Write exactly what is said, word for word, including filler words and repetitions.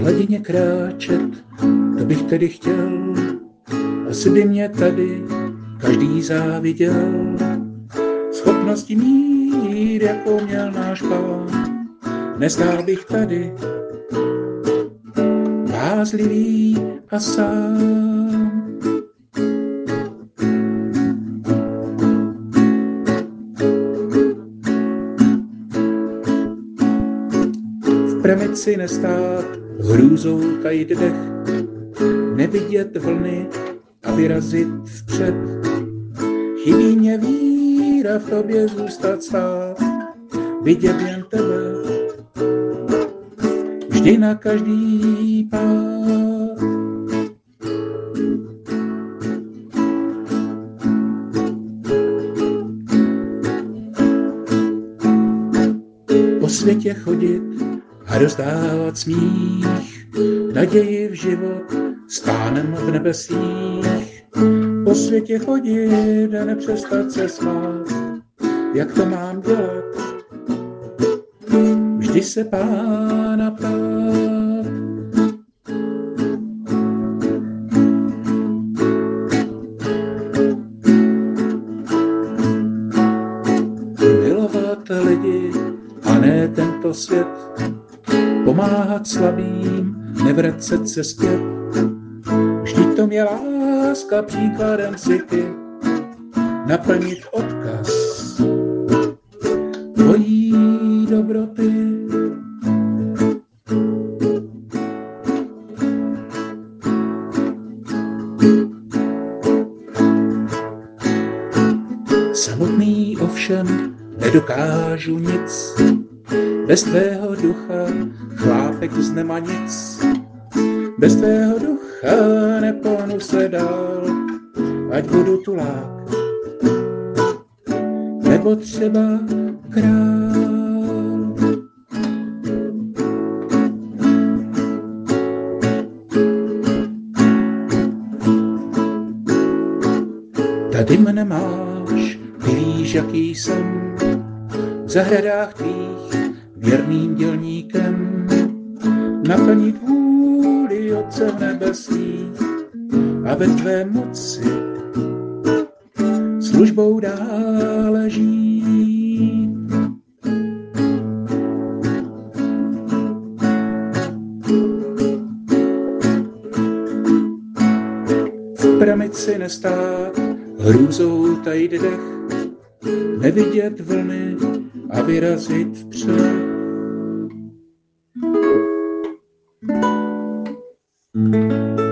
hladině kráčet, to bych tedy chtěl, asi by mě tady každý záviděl. Schopnosti mít, jakou měl náš pán, nestál bych tady bázlivý a sám. V premici nestát, hrůzou tajit dech, nevidět vlny a vyrazit vpřed. Chybí mě víra v tobě zůstat stát, vidět jen tebe, vždy na každý pád. Po světě chodit a rozdávat smích, naději v život s pánem v nebesích. Po světě chodit a nepřestat se smát, jak to mám dělat, vždy se pána ptát. Milovat lidi a ne tento svět, pomáhat slabým, nevracet se zpět. Vždyť to mě láska příkladem si ty, naplnit odkaz tvojí dobroty. Samotný ovšem nedokážu nic, bez tvého ducha chlápek z nemanic. Bez tvého ducha nepohnu se dál, ať budu tulák, nebo třeba král. Tady mne máš, ty víš, jaký jsem, v zahradách tvých věrným dělníkem, naplnit vůli Otce v nebesích a ve tvé moci službou dále žít. V pramici nestát, hrůzou tajit dech, nevidět vlny a vyrazit vpřed.